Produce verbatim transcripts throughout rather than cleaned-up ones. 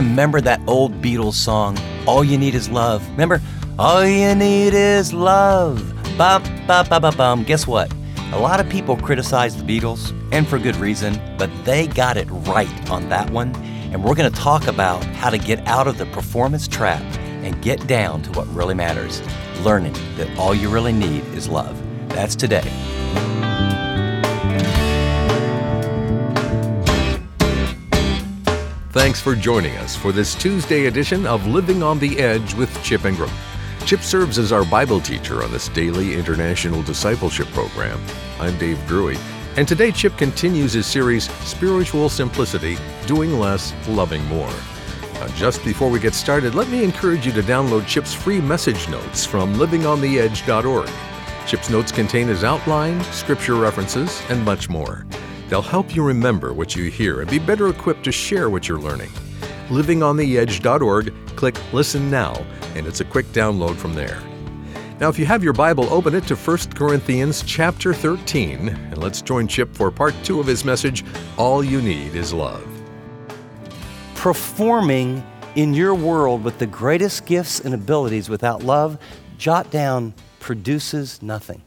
remember that old Beatles song, All You Need Is Love? Remember? All you need is love. Bum, bum, bum, bum, bum. Guess what? A lot of people criticize the Beatles, and for good reason, but they got it right on that one. And we're going to talk about how to get out of the performance trap and get down to what really matters, learning that all you really need is love. That's today. Thanks for joining us for this Tuesday edition of Living on the Edge with Chip Ingram. Chip serves as our Bible teacher on this daily international discipleship program. I'm Dave Drury, and today Chip continues his series, Spiritual Simplicity, Doing Less, Loving More. Now, just before we get started, let me encourage you to download Chip's free message notes from living on the edge dot org. Chip's notes contain his outline, scripture references, and much more. They'll help you remember what you hear and be better equipped to share what you're learning. living on the edge dot org, click Listen Now, and it's a quick download from there. Now, if you have your Bible, open it to First Corinthians chapter thirteen, and let's join Chip for part two of his message, All You Need Is Love. Performing in your world with the greatest gifts and abilities without love, jot down, produces nothing.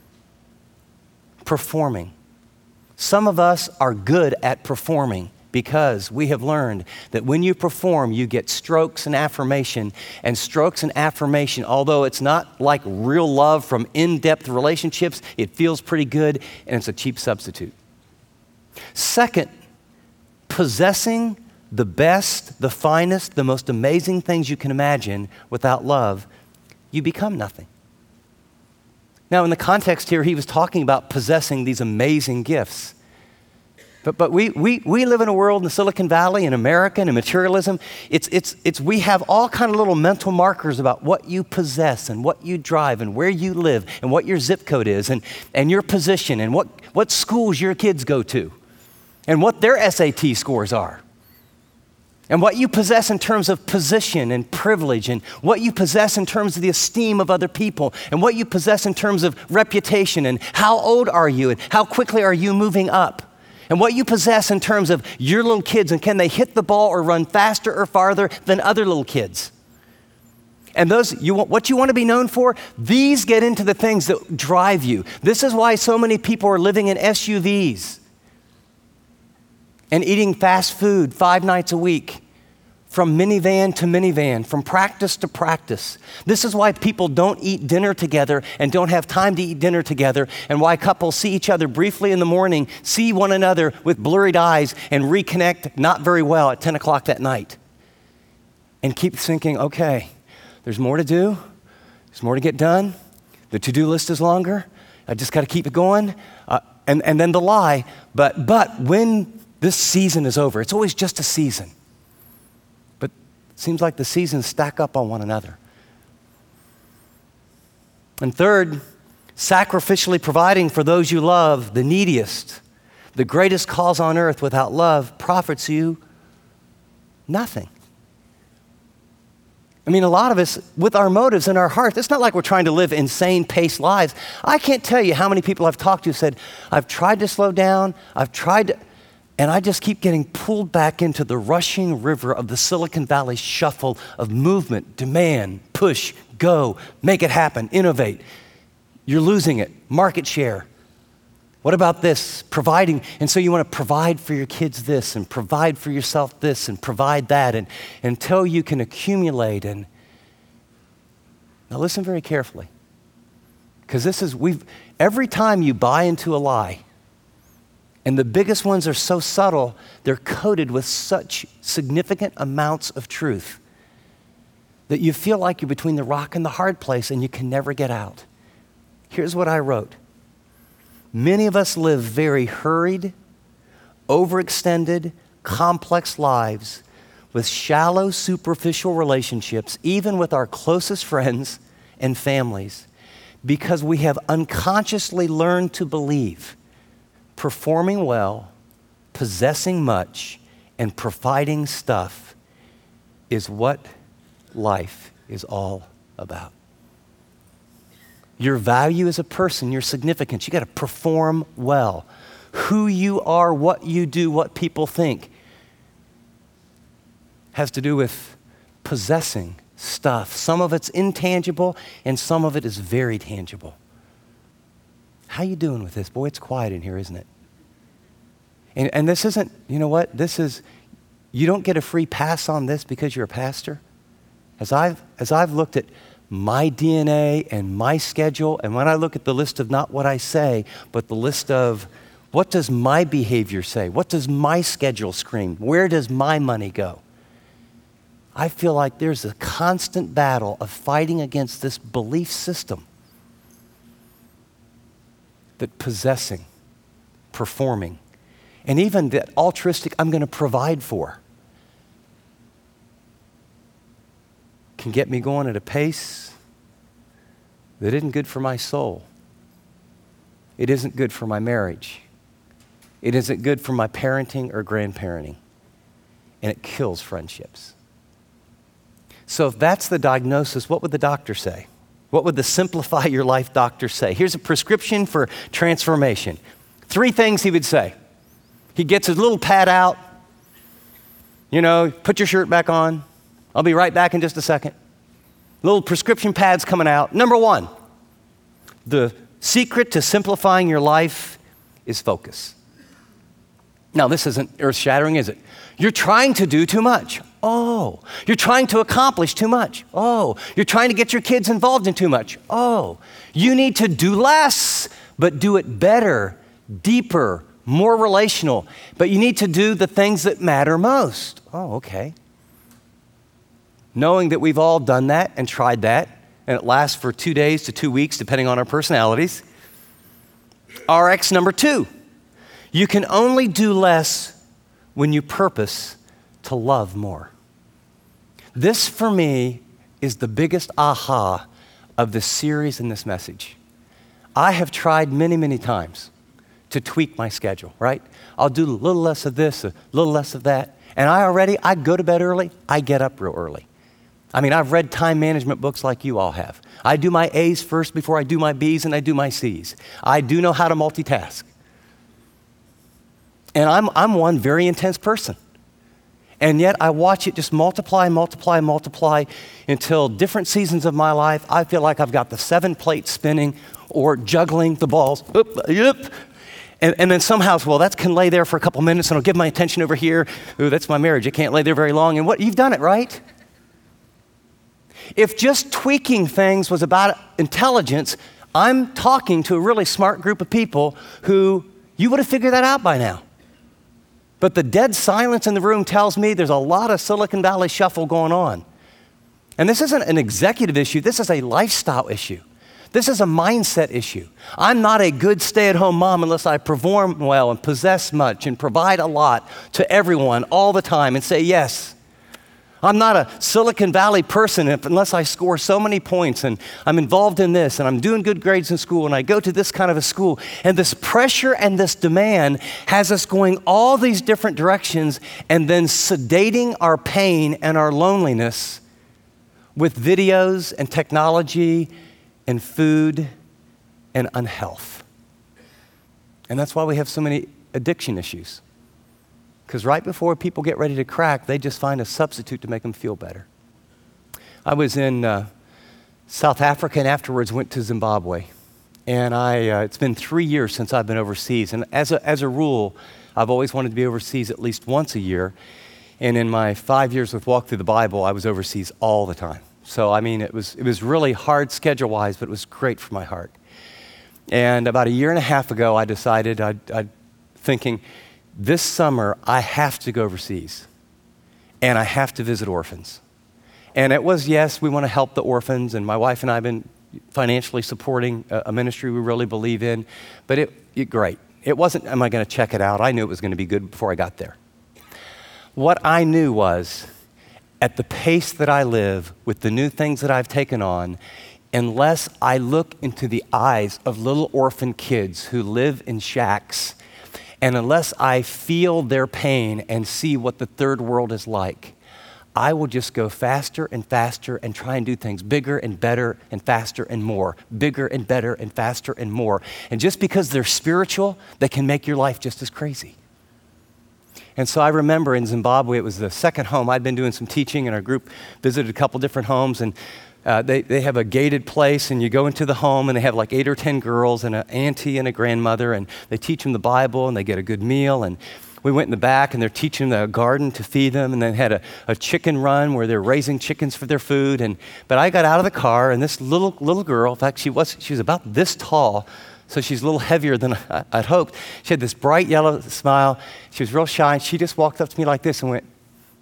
Performing. Some of us are good at performing because we have learned that when you perform, you get strokes and affirmation. And strokes and affirmation, although it's not like real love from in-depth relationships, it feels pretty good and it's a cheap substitute. Second, possessing the best, the finest, the most amazing things you can imagine without love, you become nothing. Now, in the context here, he was talking about possessing these amazing gifts. But, but we, we, we live in a world in the Silicon Valley, in America, and in materialism. It's, it's, it's, we have all kind of little mental markers about what you possess and what you drive and where you live and what your zip code is and, and your position and what, what schools your kids go to and what their S A T scores are. And what you possess in terms of position and privilege, and what you possess in terms of the esteem of other people, and what you possess in terms of reputation, and how old are you, and how quickly are you moving up, and what you possess in terms of your little kids, and can they hit the ball or run faster or farther than other little kids. And those, you want, what you want to be known for, these get into the things that drive you. This is why so many people are living in S U Vs. And eating fast food five nights a week, from minivan to minivan, from practice to practice. This is why people don't eat dinner together and don't have time to eat dinner together, and why couples see each other briefly in the morning, see one another with blurred eyes, and reconnect not very well at ten o'clock that night. And keep thinking, okay, there's more to do, there's more to get done, the to-do list is longer, I just got to keep it going, uh, and, and then the lie, but but when this season is over. It's always just a season. But it seems like the seasons stack up on one another. And third, sacrificially providing for those you love, the neediest, the greatest cause on earth without love profits you nothing. I mean, a lot of us, with our motives in our hearts, it's not like we're trying to live insane paced lives. I can't tell you how many people I've talked to said, I've tried to slow down, I've tried to, and I just keep getting pulled back into the rushing river of the Silicon Valley shuffle of movement, demand, push, go, make it happen, innovate. You're losing it, market share. What about this? Providing, and so you want to provide for your kids this, and provide for yourself this, and provide that, and until you can accumulate. And now listen very carefully, because this is, we've, every time you buy into a lie, and the biggest ones are so subtle, they're coated with such significant amounts of truth that you feel like you're between the rock and the hard place and you can never get out. Here's what I wrote. Many of us live very hurried, overextended, complex lives with shallow, superficial relationships, even with our closest friends and families, because we have unconsciously learned to believe performing well, possessing much, and providing stuff is what life is all about. Your value as a person, your significance, you got to perform well. Who you are, what you do, what people think. has to do with possessing stuff. Some of it's intangible and some of it is very tangible. How you doing with this? Boy, it's quiet in here, isn't it? And, and this isn't, you know what? This is, you don't get a free pass on this because you're a pastor. As I've, as I've looked at my D N A and my schedule, and when I look at the list of not what I say, but the list of what does my behavior say? What does my schedule scream? Where does my money go? I feel like there's a constant battle of fighting against this belief system that possessing, performing, and even that altruistic, I'm going to provide for, can get me going at a pace that isn't good for my soul. It isn't good for my marriage. It isn't good for my parenting or grandparenting. And it kills friendships. So if that's the diagnosis, what would the doctor say? What would the Simplify Your Life doctor say? Here's a prescription for transformation. Three things he would say. He gets his little pad out. You know, put your shirt back on. I'll be right back in just a second. Little prescription pads coming out. Number one, the secret to simplifying your life is focus. Now, this isn't earth-shattering, is it? You're trying to do too much. Oh, you're trying to accomplish too much. Oh, you're trying to get your kids involved in too much. Oh, you need to do less, but do it better, deeper, more relational. But you need to do the things that matter most. Oh, okay. Knowing that we've all done that and tried that, and it lasts for two days to two weeks, depending on our personalities. R X number two, you can only do less when you purpose to love more. This, for me, is the biggest aha of this series and this message. I have tried many, many times to tweak my schedule, right? I'll do a little less of this, a little less of that. And I already, I go to bed early, I get up real early. I mean, I've read time management books like you all have. I do my A's first before I do my B's, and I do my C's. I do know how to multitask. And I'm, I'm one very intense person. And yet I watch it just multiply, multiply, multiply until different seasons of my life, I feel like I've got the seven plates spinning or juggling the balls. Oop, yep. And, and then somehow, well, that can lay there for a couple minutes and I'll give my attention over here. Ooh, that's my marriage. It can't lay there very long. And what, you've done it, right? If just tweaking things was about intelligence, I'm talking to a really smart group of people who you would have figured that out by now. But the dead silence in the room tells me there's a lot of Silicon Valley shuffle going on. And this isn't an executive issue. This is a lifestyle issue. This is a mindset issue. I'm not a good stay-at-home mom unless I perform well and possess much and provide a lot to everyone all the time and say yes. I'm not a Silicon Valley person if, unless I score so many points and I'm involved in this and I'm doing good grades in school and I go to this kind of a school. And this pressure and this demand has us going all these different directions and then sedating our pain and our loneliness with videos and technology and food and unhealth. And that's why we have so many addiction issues. Because right before people get ready to crack, they just find a substitute to make them feel better. I was in uh, South Africa and afterwards went to Zimbabwe. And I, uh, it's been three years since I've been overseas. And as a, as a rule, I've always wanted to be overseas at least once a year. And in my five years with Walk Through the Bible, I was overseas all the time. So, I mean, it was, it was really hard schedule-wise, but it was great for my heart. And about a year and a half ago, I decided, I'd, I'd thinking, this summer, I have to go overseas, and I have to visit orphans. And it was, yes, we want to help the orphans, and my wife and I have been financially supporting a, a ministry we really believe in, but it, it great. It wasn't, am I going to check it out? I knew it was going to be good before I got there. What I knew was, at the pace that I live, with the new things that I've taken on, unless I look into the eyes of little orphan kids who live in shacks, and unless I feel their pain and see what the third world is like, I will just go faster and faster and try and do things bigger and better and faster and more, bigger and better and faster and more. And just because they're spiritual, they can make your life just as crazy. And so I remember in Zimbabwe, it was the second home. I'd been doing some teaching, and our group visited a couple different homes, and uh, they, they have a gated place, and you go into the home, and they have like eight or ten girls, and an auntie and a grandmother, and they teach them the Bible, and they get a good meal, and we went in the back, and they're teaching them a garden to feed them, and they had a, a chicken run where they're raising chickens for their food, and but I got out of the car, and this little little girl, in fact, she was she was about this tall, so she's a little heavier than I, I'd hoped. She had this bright yellow smile. She was real shy, and she just walked up to me like this and went.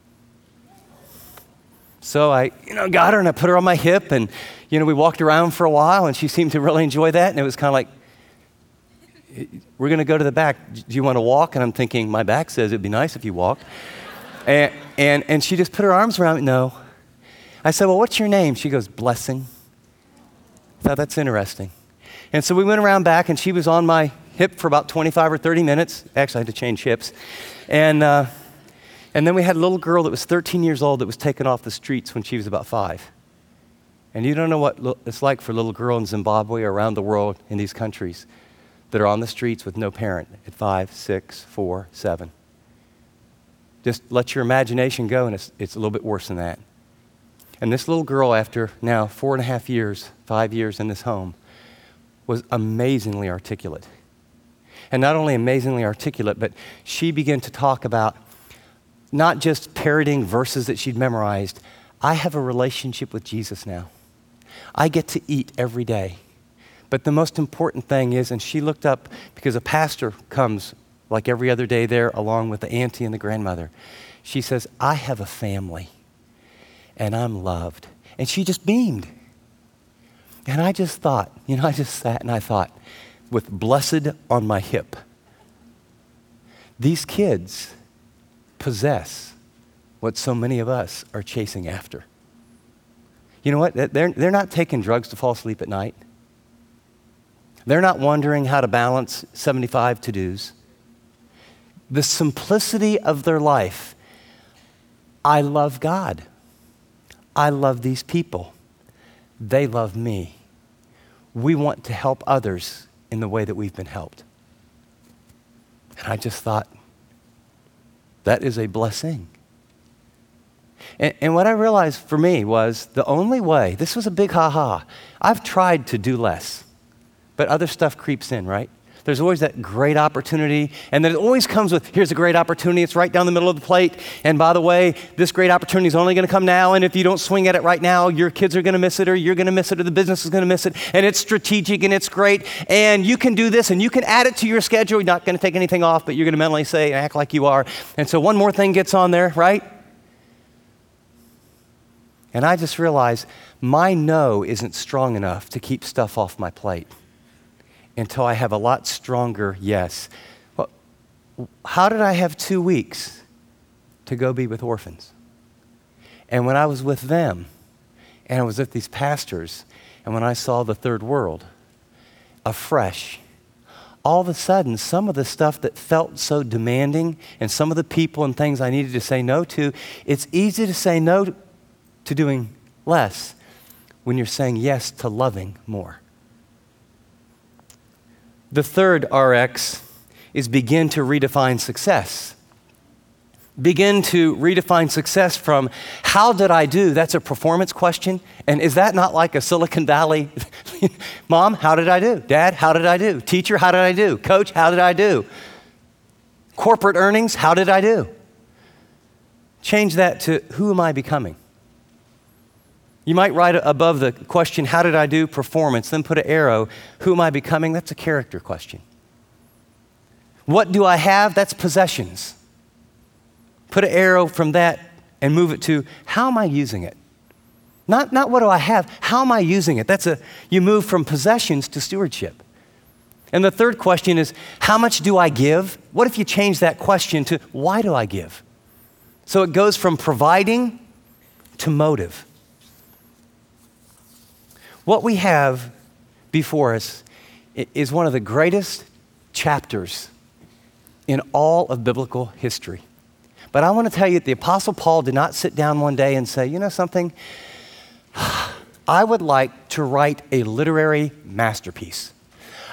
So I, you know, got her, and I put her on my hip, and, you know, we walked around for a while, and she seemed to really enjoy that, and it was kind of like, we're going to go to the back. Do you want to walk? And I'm thinking, my back says it'd be nice if you walked. and, and, and she just put her arms around me. No. I said, well, what's your name? She goes, Blessing. I thought, that's interesting. And so we went around back, and she was on my hip for about twenty-five or thirty minutes. Actually, I had to change hips. And, uh, and then we had a little girl that was thirteen years old that was taken off the streets when she was about five. And you don't know what it's like for a little girl in Zimbabwe or around the world in these countries that are on the streets with no parent at five, six, four, seven. Just let your imagination go, and it's, it's a little bit worse than that. And this little girl, after now four and a half years, five years in this home, was amazingly articulate. And not only amazingly articulate, but she began to talk about not just parroting verses that she'd memorized. I have a relationship with Jesus now. I get to eat every day. But the most important thing is, and she looked up because a pastor comes like every other day there along with the auntie and the grandmother. She says, I have a family and I'm loved. And she just beamed. And I just thought, you know, I just sat and I thought, with blessed on my hip, these kids possess what so many of us are chasing after. You know what? They're, they're not taking drugs to fall asleep at night. They're not wondering how to balance seventy-five to-dos. The simplicity of their life, I love God. I love these people. They love me. We want to help others in the way that we've been helped. And I just thought, that is a blessing. And, and what I realized for me was the only way, this was a big ha-ha. I've tried to do less, but other stuff creeps in, right? There's always that great opportunity, and then it always comes with, here's a great opportunity, it's right down the middle of the plate, and by the way, this great opportunity is only going to come now, and if you don't swing at it right now, your kids are going to miss it, or you're going to miss it, or the business is going to miss it, and it's strategic, and it's great, and you can do this, and you can add it to your schedule. You're not going to take anything off, but you're going to mentally say, act like you are, and so one more thing gets on there, right? And I just realized my no isn't strong enough to keep stuff off my plate until I have a lot stronger yes. Well, how did I have two weeks to go be with orphans? And when I was with them, and I was with these pastors, and when I saw the third world afresh, all of a sudden, some of the stuff that felt so demanding and some of the people and things I needed to say no to, it's easy to say no to doing less when you're saying yes to loving more. The third R X is begin to redefine success. Begin to redefine success from how did I do? That's a performance question. And is that not like a Silicon Valley, Mom, how did I do? Dad, how did I do? Teacher, how did I do? Coach, how did I do? Corporate earnings, how did I do? Change that to who am I becoming? You might write above the question, how did I do? Performance, then put an arrow, who am I becoming? That's a character question. What do I have? That's possessions. Put an arrow from that and move it to, how am I using it? Not, not what do I have, how am I using it? That's a, you move from possessions to stewardship. And the third question is, how much do I give? What if you change that question to, why do I give? So it goes from providing to motive. What we have before us is one of the greatest chapters in all of biblical history. But I want to tell you that the Apostle Paul did not sit down one day and say, you know something? I would like to write a literary masterpiece.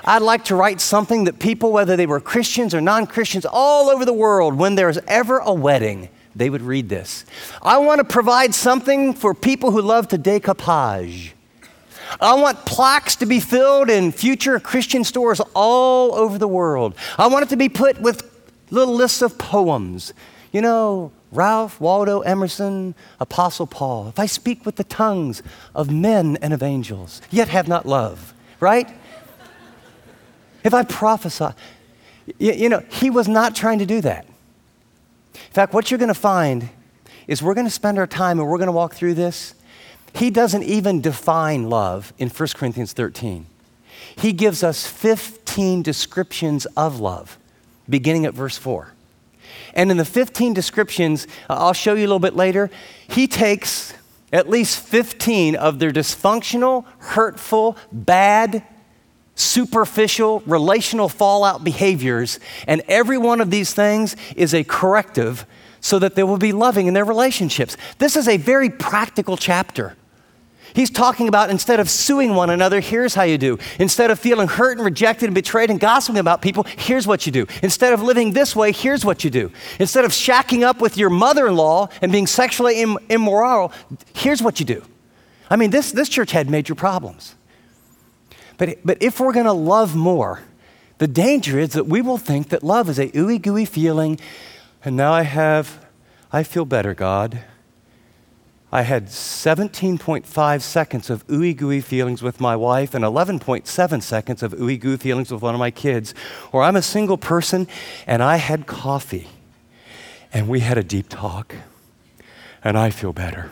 I'd like to write something that people, whether they were Christians or non-Christians all over the world, when there's ever a wedding, they would read this. I want to provide something for people who love to decoupage. I want plaques to be filled in future Christian stores all over the world. I want it to be put with little lists of poems. You know, Ralph Waldo Emerson, Apostle Paul. If I speak with the tongues of men and of angels, yet have not love, right? If I prophesy, you, you know, he was not trying to do that. In fact, what you're going to find is we're going to spend our time and we're going to walk through this. He doesn't even define love in First Corinthians thirteen. He gives us fifteen descriptions of love, beginning at verse four. And in the fifteen descriptions, uh, I'll show you a little bit later, he takes at least fifteen of their dysfunctional, hurtful, bad, superficial, relational fallout behaviors, and every one of these things is a corrective so that they will be loving in their relationships. This is a very practical chapter. He's talking about instead of suing one another, here's how you do. Instead of feeling hurt and rejected and betrayed and gossiping about people, here's what you do. Instead of living this way, here's what you do. Instead of shacking up with your mother-in-law and being sexually Im- immoral, here's what you do. I mean, this, this church had major problems. But, but if we're going to love more, the danger is that we will think that love is a ooey-gooey feeling, and now I have, I feel better, God. I had seventeen point five seconds of ooey-gooey feelings with my wife and eleven point seven seconds of ooey-gooey feelings with one of my kids. Or I'm a single person and I had coffee and we had a deep talk and I feel better.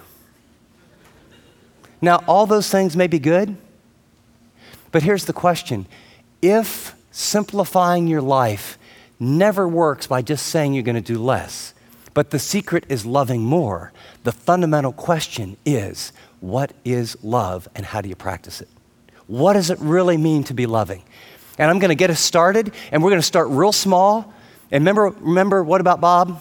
Now, all those things may be good, but here's the question. If simplifying your life never works by just saying you're going to do less, but the secret is loving more, the fundamental question is, what is love and how do you practice it? What does it really mean to be loving? And I'm going to get us started, and we're going to start real small. And remember, remember, what about Bob?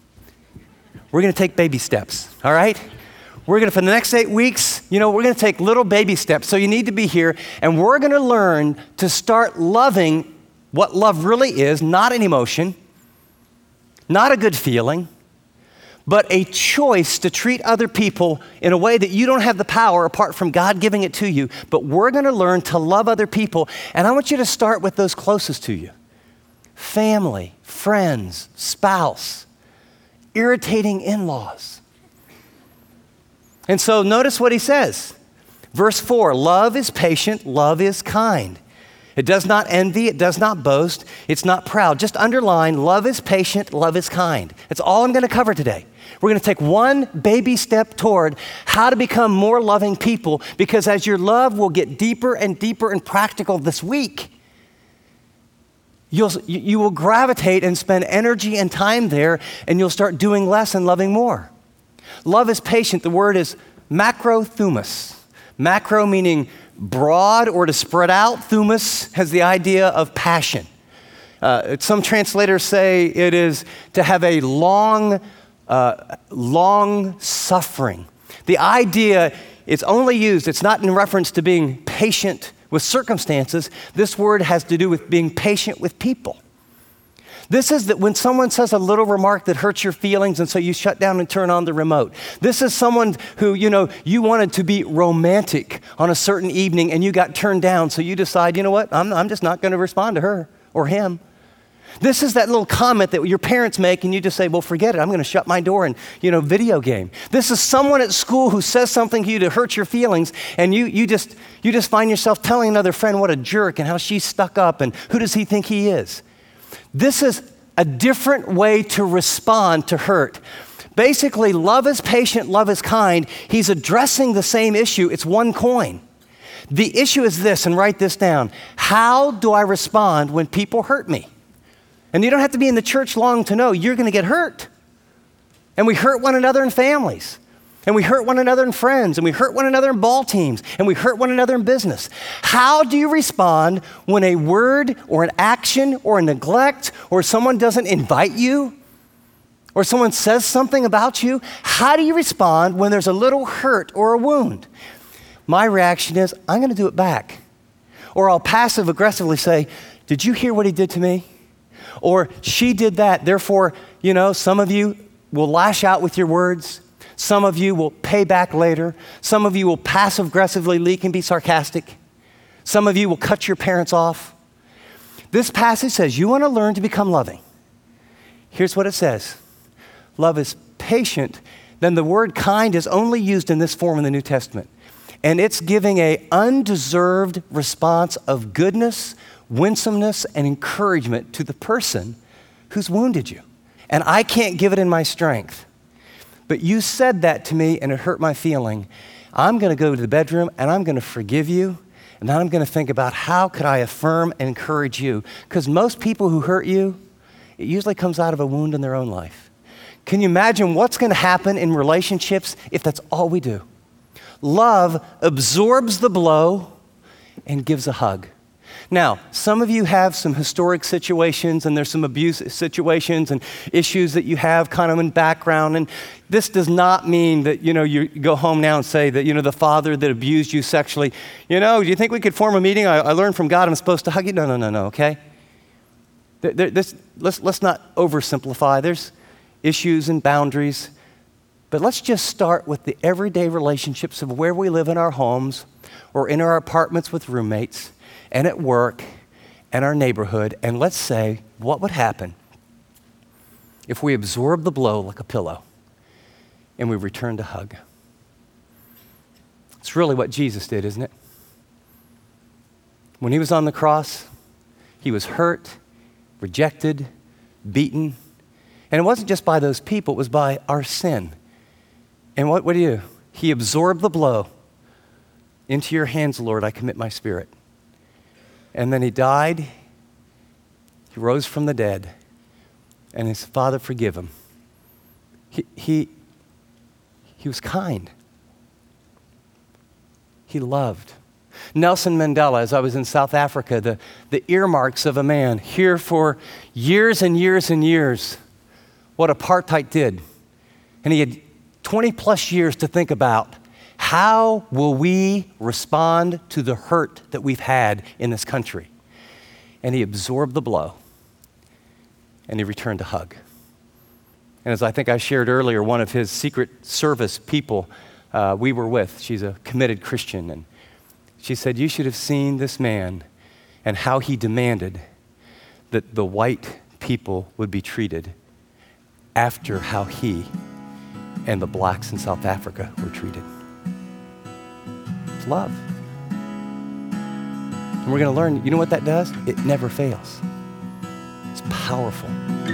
We're going to take baby steps, all right? We're going to, for the next eight weeks, you know, we're going to take little baby steps. So you need to be here, and we're going to learn to start loving what love really is, not an emotion, not a good feeling, but a choice to treat other people in a way that you don't have the power apart from God giving it to you. But we're going to learn to love other people, and I want you to start with those closest to you. Family, friends, spouse, irritating in-laws. And so notice what he says. Verse four, love is patient, love is kind. It does not envy, it does not boast, it's not proud. Just underline, love is patient, love is kind. That's all I'm going to cover today. We're going to take one baby step toward how to become more loving people, because as your love will get deeper and deeper and practical this week, you'll, you will gravitate and spend energy and time there, and you'll start doing less and loving more. Love is patient. The word is macrothumus. Macro meaning broad or to spread out. Thumus has the idea of passion. Uh, some translators say it is to have a long, uh, long suffering. The idea is only used, it's not in reference to being patient with circumstances. This word has to do with being patient with people. This is that when someone says a little remark that hurts your feelings and so you shut down and turn on the remote. This is someone who, you know, you wanted to be romantic on a certain evening and you got turned down, so you decide, you know what, I'm, I'm just not going to respond to her or him. This is that little comment that your parents make and you just say, well, forget it, I'm going to shut my door and, you know, video game. This is someone at school who says something to you to hurt your feelings, and you, you, just, you just find yourself telling another friend what a jerk and how she's stuck up and who does he think he is. This is a different way to respond to hurt. Basically, love is patient, love is kind. He's addressing the same issue. It's one coin. The issue is this, and write this down. How do I respond when people hurt me? And you don't have to be in the church long to know you're going to get hurt. And we hurt one another in families. And we hurt one another in friends, and we hurt one another in ball teams, and we hurt one another in business. How do you respond when a word or an action or a neglect or someone doesn't invite you or someone says something about you? How do you respond when there's a little hurt or a wound? My reaction is, I'm going to do it back. Or I'll passive aggressively say, did you hear what he did to me? Or she did that, therefore, you know, some of you will lash out with your words. Some of you will pay back later. Some of you will passive aggressively leak and be sarcastic. Some of you will cut your parents off. This passage says you want to learn to become loving. Here's what it says. Love is patient. Then the word kind is only used in this form in the New Testament. And it's giving a undeserved response of goodness, winsomeness, and encouragement to the person who's wounded you. And I can't give it in my strength. But you said that to me and it hurt my feeling. I'm going to go to the bedroom and I'm going to forgive you. And then I'm going to think about how could I affirm and encourage you? Because most people who hurt you, it usually comes out of a wound in their own life. Can you imagine what's going to happen in relationships if that's all we do? Love absorbs the blow and gives a hug. Now, some of you have some historic situations and there's some abuse situations and issues that you have kind of in background. And this does not mean that, you know, you go home now and say that, you know, the father that abused you sexually, you know, do you think we could form a meeting? I, I learned from God I'm supposed to hug you. No, no, no, no, okay? There, there, this, let's, let's not oversimplify. There's issues and boundaries. But let's just start with the everyday relationships of where we live in our homes or in our apartments with roommates and at work and our neighborhood. And let's say, what would happen if we absorb the blow like a pillow and we return to hug? It's really what Jesus did, isn't it? When he was on the cross, he was hurt, rejected, beaten. And it wasn't just by those people, it was by our sin. And what would he do? He absorbed the blow. Into your hands, Lord, I commit my spirit. And then he died. He rose from the dead. And his Father forgive him. He, he, he was kind. He loved. Nelson Mandela, as I was in South Africa, the, the earmarks of a man here for years and years and years, what apartheid did. And he had twenty plus years to think about how will we respond to the hurt that we've had in this country. And he absorbed the blow and he returned to hug. And as I think I shared earlier, one of his Secret Service people uh, we were with, she's a committed Christian, and she said, you should have seen this man and how he demanded that the white people would be treated after how he and the blacks in South Africa were treated. It's love. And we're going to learn, you know what that does? It never fails. It's powerful.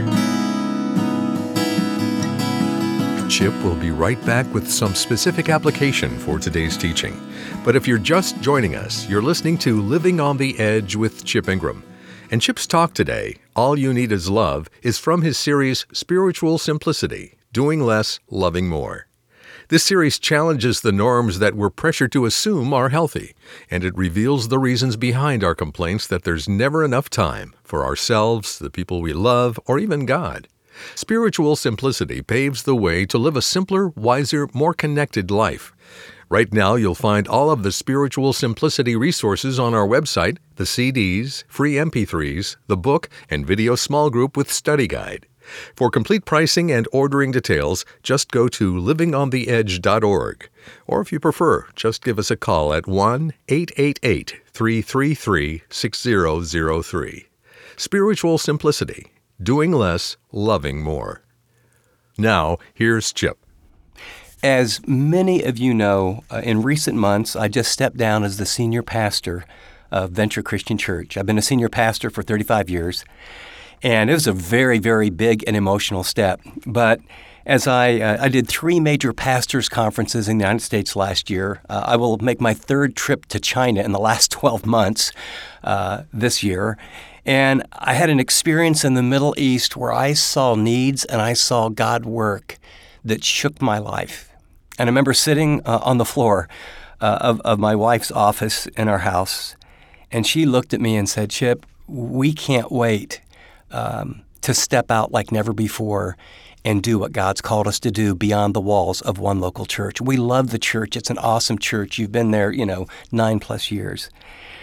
Chip will be right back with some specific application for today's teaching. But if you're just joining us, you're listening to Living on the Edge with Chip Ingram. And Chip's talk today, All You Need Is Love, is from his series Spiritual Simplicity, Doing Less, Loving More. This series challenges the norms that we're pressured to assume are healthy, and it reveals the reasons behind our complaints that there's never enough time for ourselves, the people we love, or even God. Spiritual simplicity paves the way to live a simpler, wiser, more connected life. Right now, you'll find all of the Spiritual Simplicity resources on our website, the C Ds, free M P threes, the book, and video small group with study guide. For complete pricing and ordering details, just go to living on the edge dot org. Or if you prefer, just give us a call at one eight eight eight, three three three, six zero zero three. Spiritual Simplicity, Doing Less, Loving More. Now, here's Chip. As many of you know, uh, in recent months, I just stepped down as the senior pastor of Venture Christian Church. I've been a senior pastor for thirty-five years, and it was a very, very big and emotional step. But as I, uh, I did three major pastors' conferences in the United States last year, uh, I will make my third trip to China in the last twelve months uh, this year. And I had an experience in the Middle East where I saw needs and I saw God work that shook my life. And I remember sitting uh, on the floor uh, of, of my wife's office in our house, and she looked at me and said, Chip, we can't wait um, to step out like never before and do what God's called us to do beyond the walls of one local church. We love the church. It's an awesome church. You've been there, you know, nine plus years.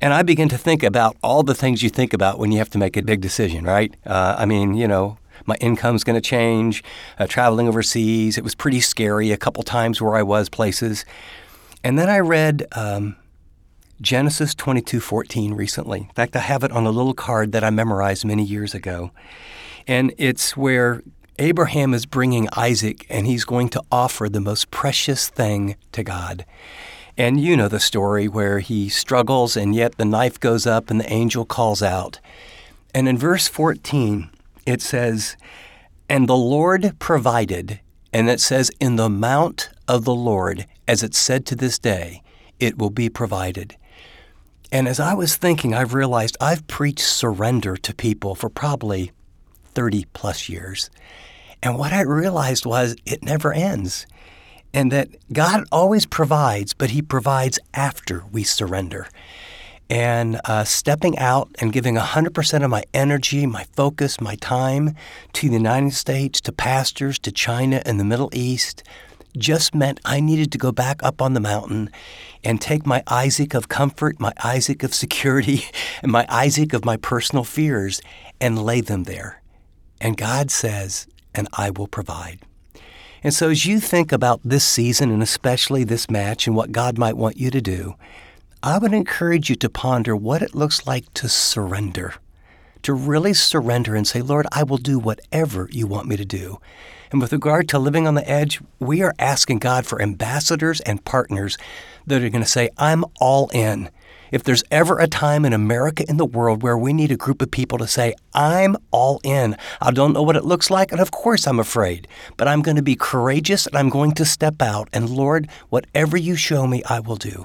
And I began to think about all the things you think about when you have to make a big decision, right? Uh, I mean, you know, my income's going to change, uh, traveling overseas. It was pretty scary a couple times where I was places. And then I read um, Genesis twenty-two fourteen recently. In fact, I have it on a little card that I memorized many years ago. And it's where Abraham is bringing Isaac, and he's going to offer the most precious thing to God. And you know the story where he struggles, and yet the knife goes up and the angel calls out. And in verse fourteen, it says, "And the Lord provided," and it says, "in the mount of the Lord, as it's said to this day, it will be provided." And as I was thinking, I've realized I've preached surrender to people for probably thirty plus years. And what I realized was it never ends. And that God always provides, but He provides after we surrender. And uh, stepping out and giving one hundred percent of my energy, my focus, my time to the United States, to pastors, to China and the Middle East, just meant I needed to go back up on the mountain and take my Isaac of comfort, my Isaac of security, and my Isaac of my personal fears and lay them there. And God says, "And I will provide." And so as you think about this season, and especially this match and what God might want you to do, I would encourage you to ponder what it looks like to surrender, to really surrender and say, "Lord, I will do whatever you want me to do." And with regard to living on the edge, we are asking God for ambassadors and partners that are going to say, "I'm all in." If there's ever a time in America, in the world, where we need a group of people to say, "I'm all in. I don't know what it looks like, and of course I'm afraid, but I'm going to be courageous and I'm going to step out. And Lord, whatever you show me, I will do."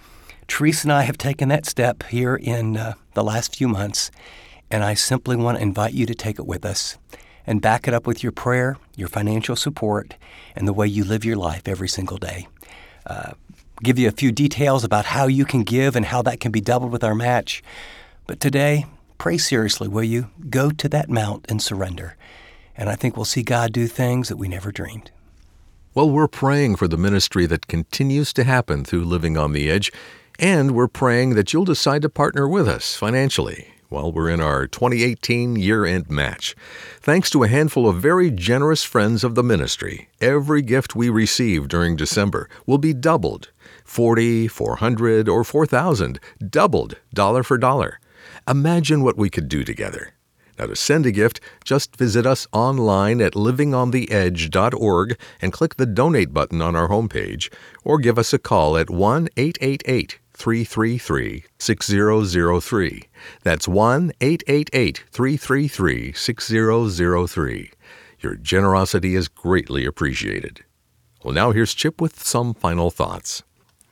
Teresa and I have taken that step here in uh, the last few months, and I simply want to invite you to take it with us and back it up with your prayer, your financial support, and the way you live your life every single day. Uh, give you a few details about how you can give and how that can be doubled with our match. But today, pray seriously, will you? Go to that mount and surrender. And I think we'll see God do things that we never dreamed. Well, we're praying for the ministry that continues to happen through Living on the Edge, and we're praying that you'll decide to partner with us financially while we're in our twenty eighteen year-end match. Thanks to a handful of very generous friends of the ministry, every gift we receive during December will be doubled, forty, four hundred, or four thousand, doubled dollar for dollar. Imagine what we could do together. Now, to send a gift, just visit us online at living on the edge dot org and click the Donate button on our homepage, or give us a call at one eight eight eight, three three three, six zero zero three. That's one eight eight eight, three three three, six zero zero three. Your generosity is greatly appreciated. Well, now here's Chip with some final thoughts.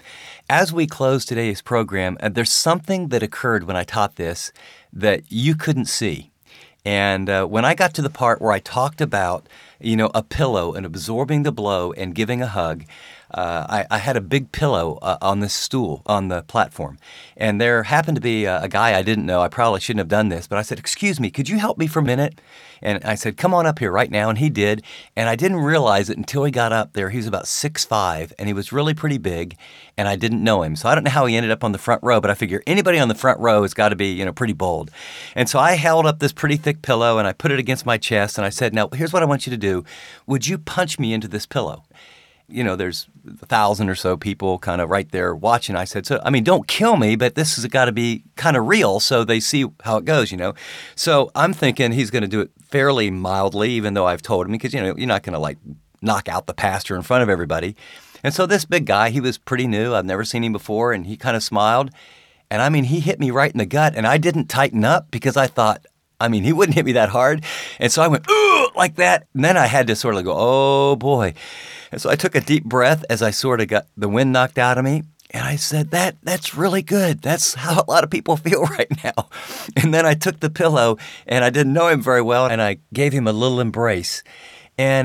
As we close today's program, uh, there's something that occurred when I taught this that you couldn't see. And uh, when I got to the part where I talked about, you know, a pillow and absorbing the blow and giving a hug, uh, I, I had a big pillow uh, on this stool on the platform. And there happened to be a, a guy I didn't know. I probably shouldn't have done this, but I said, "Excuse me, could you help me for a minute?" And I said, "Come on up here right now." And he did. And I didn't realize it until he got up there. He was about six foot five, and he was really pretty big, and I didn't know him. So I don't know how he ended up on the front row, but I figure anybody on the front row has got to be, you know, pretty bold. And so I held up this pretty thick pillow, and I put it against my chest, and I said, "Now, here's what I want you to do. Would you punch me into this pillow?" You know, there's a thousand or so people kind of right there watching. I said, so, I mean, don't kill me, but this has got to be kind of real so they see how it goes, you know. So I'm thinking he's going to do it fairly mildly, even though I've told him, because, you know, you're not going to like knock out the pastor in front of everybody. And so this big guy, he was pretty new. I've never seen him before. And he kind of smiled. And I mean, he hit me right in the gut. And I didn't tighten up because I thought, I mean, he wouldn't hit me that hard. And so I went, "Ugh," like that. And then I had to sort of go, "Oh, boy." And so I took a deep breath as I sort of got the wind knocked out of me. And I said, that that's really good. That's how a lot of people feel right now. And then I took the pillow, and I didn't know him very well, and I gave him a little embrace. And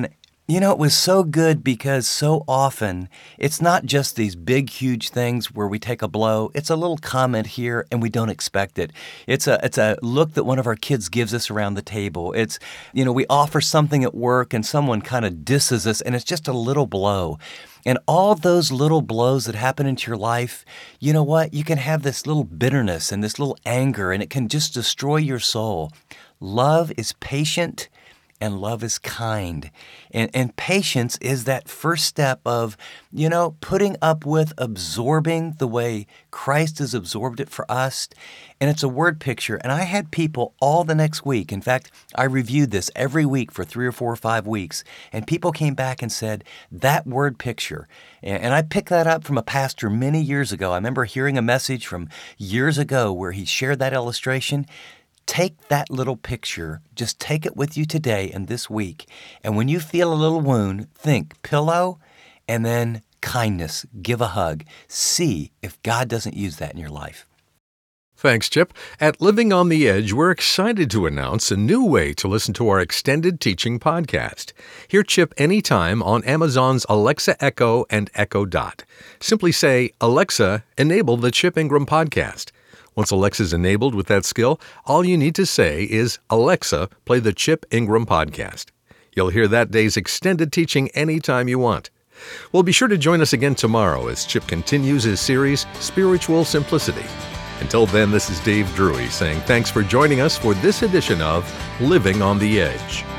You know, it was so good because so often it's not just these big, huge things where we take a blow. It's a little comment here and we don't expect it. It's a it's a look that one of our kids gives us around the table. It's, you know, we offer something at work and someone kind of disses us and it's just a little blow. And all those little blows that happen into your life, you know what? You can have this little bitterness and this little anger and it can just destroy your soul. Love is patient. And love is kind. And, and patience is that first step of, you know, putting up with absorbing the way Christ has absorbed it for us. And it's a word picture. And I had people all the next week. In fact, I reviewed this every week for three or four or five weeks. And people came back and said, that word picture. And, and I picked that up from a pastor many years ago. I remember hearing a message from years ago where he shared that illustration. Take that little picture, just take it with you today and this week. And when you feel a little wound, think pillow and then kindness. Give a hug. See if God doesn't use that in your life. Thanks, Chip. At Living on the Edge, we're excited to announce a new way to listen to our extended teaching podcast. Hear Chip anytime on Amazon's Alexa Echo and Echo Dot. Simply say, Alexa, enable the Chip Ingram podcast. Once Alexa's enabled with that skill, all you need to say is, Alexa, play the Chip Ingram podcast. You'll hear that day's extended teaching anytime you want. Well, be sure to join us again tomorrow as Chip continues his series, Spiritual Simplicity. Until then, this is Dave Drury saying thanks for joining us for this edition of Living on the Edge.